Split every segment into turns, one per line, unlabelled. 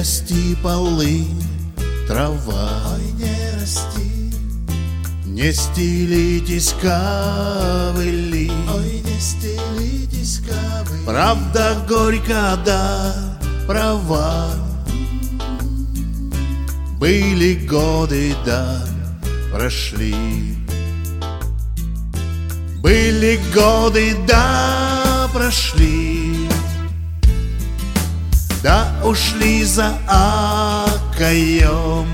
расти полынь, трава,
ой, не расти,
не стелитесь ковыли,
ой, не стелитесь ковыли.
правда горько, да, права. Были годы, да, прошли. Были годы, да, прошли. Да ушли за окоем.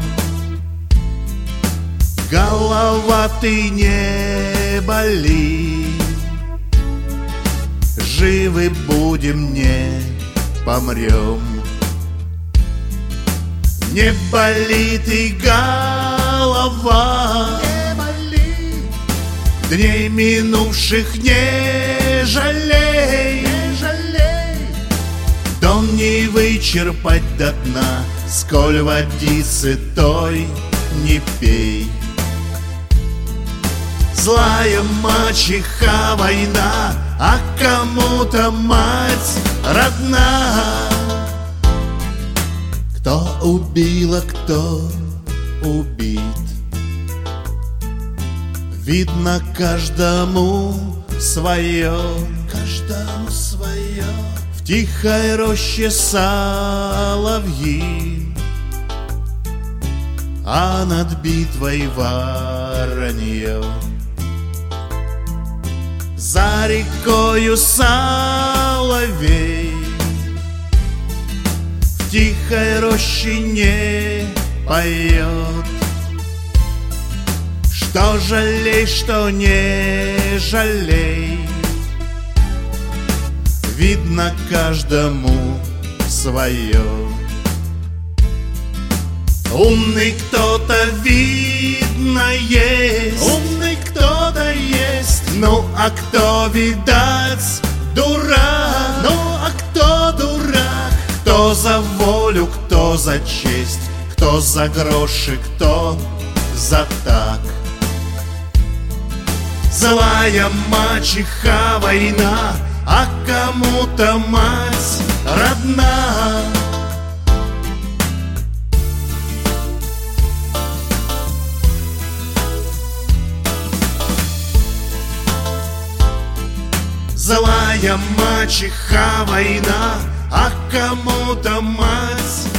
Голова, ты не боли. Живы будем, не помрем. Не болит и голова,
Не боли,
дней минувших не жалей.
не жалей,
Дом не вычерпать до дна, сколь водицы той не пей. Злая мачеха война, а кому-то мать родна. Кто убил, а кто убит, видно каждому свое.
каждому свое.
В тихой роще соловьи, а над битвой воронье. За рекою соловей в тихой роще не поет. Что жалей, что не жалей, видно каждому свое. Умный кто-то, видно, есть,
Умный кто-то есть,
ну а кто, видать, дурак.
ну а кто дурак?
Кто за волю, кто за честь, кто за гроши, кто за так. Злая мачеха война, а кому-то мать родна. Злая мачеха война, а кому-то мать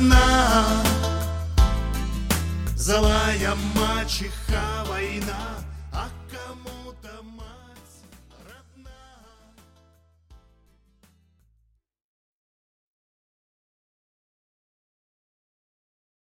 родна. Злая мачеха война,